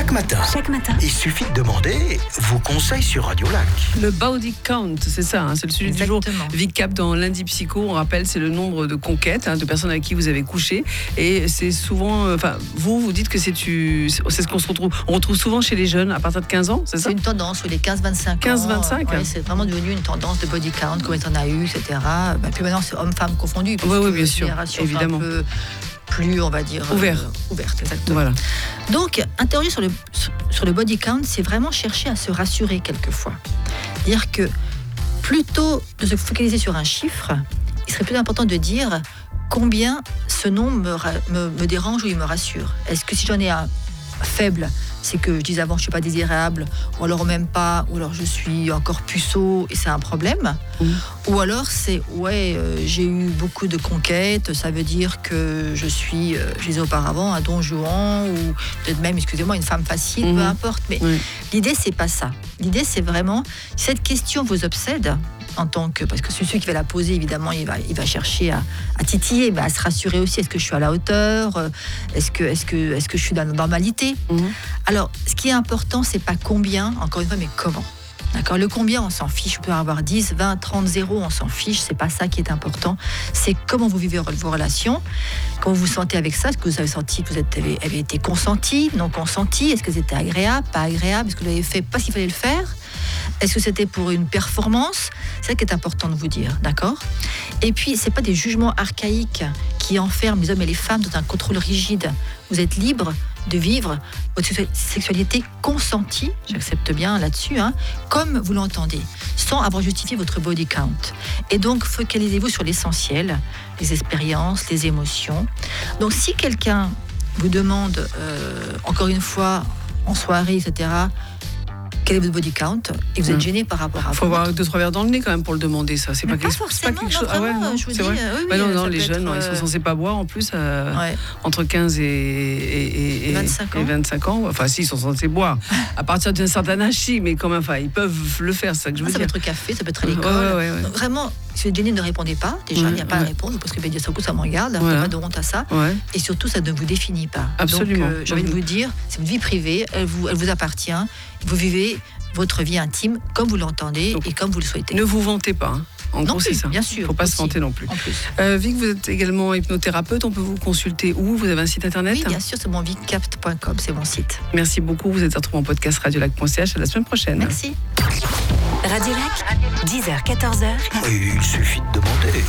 Chaque matin, il suffit de demander vos conseils sur Radio Lac. Le body count, c'est ça, c'est le sujet Exactement. du jour. VicCap dans Lundi Psycho, on rappelle, c'est le nombre de conquêtes, de personnes avec qui vous avez couché. Et c'est souvent, vous dites que c'est ce qu'on se retrouve. On retrouve souvent chez les jeunes à partir de 15 ans, c'est ça? C'est une tendance, les 15-25 ans. 15-25 C'est vraiment devenu une tendance de body count, combien on a eu, etc. Puis maintenant, c'est hommes-femmes confondus. Oui, bien sûr, évidemment. Un peu plus, on va dire, ouverte, exactement. Voilà. Donc, interroger sur le body count, c'est vraiment chercher à se rassurer quelquefois. Dire que plutôt de se focaliser sur un chiffre, il serait plus important de dire combien ce nombre me dérange ou il me rassure. Est-ce que si j'en ai un faible, c'est que je disais avant je suis pas désirable, ou alors même pas, ou alors je suis encore puceau et c'est un problème, ou alors c'est j'ai eu beaucoup de conquêtes, ça veut dire que je suis, je disais auparavant, un don Juan, ou peut-être même, excusez-moi, une femme facile, peu importe, mais l'idée c'est pas ça. L'idée c'est vraiment, si cette question vous obsède, parce que celui qui va la poser, évidemment, il va chercher à titiller, mais à se rassurer aussi. Est-ce que je suis à la hauteur? Est-ce que je suis dans la normalité? Alors, ce qui est important, c'est pas combien, encore une fois, mais comment. D'accord? Le combien, on s'en fiche. Vous pouvez avoir 10, 20, 30, 0, on s'en fiche. C'est pas ça qui est important. C'est comment vous vivez vos relations, comment vous vous sentez avec ça. Est-ce que vous avez senti que vous avez été consenti, non consenti? Est-ce que c'était agréable, pas agréable? Est-ce que vous l'avez fait parce qu'il fallait le faire? Est-ce que c'était pour une performance? C'est ça qui est important de vous dire, d'accord? Et puis, c'est pas des jugements archaïques qui enferment les hommes et les femmes dans un contrôle rigide. Vous êtes libre de vivre votre sexualité consentie, j'accepte bien là-dessus, comme vous l'entendez, sans avoir justifié votre body count. Et donc, focalisez-vous sur l'essentiel, les expériences, les émotions. Donc, si quelqu'un vous demande, encore une fois, en soirée, etc., quel est votre body count, et vous êtes gêné par rapport à... Il faut avoir 2-3 verres dans le nez quand même pour le demander, ça. C'est pas forcément, quelque chose. Vraiment, je vous dis, non, les jeunes, ils sont censés pas boire en plus entre 15 et 25 ans. Enfin, si, ils sont censés boire. À partir d'un certain âge, si, mais quand même, ils peuvent le faire, c'est ça que je veux dire. Ça peut être au café, ça peut être à l'école. Donc, vraiment, si vous êtes gêné, ne répondez pas. Déjà, il n'y a pas à répondre, parce que dire ça, ça m'en garde. Il n'y a pas de honte à ça. Et surtout, ça ne vous définit pas. Absolument. Donc, j'ai envie de vous dire, c'est une vie privée, elle vous appartient. Vous vivez votre vie intime comme vous l'entendez et comme vous le souhaitez. Ne vous vantez pas. En gros, c'est ça. Bien sûr. Il ne faut pas se vanter non plus. Vic, vous êtes également hypnothérapeute. On peut vous consulter où? Vous avez un site internet? Oui, bien sûr, c'est mon vicap.com, c'est mon site. Merci beaucoup. Vous êtes retrouvé en podcast radiolac.ch. À la semaine prochaine. Merci. Radio Lac, 10h, 14h. Il suffit de demander.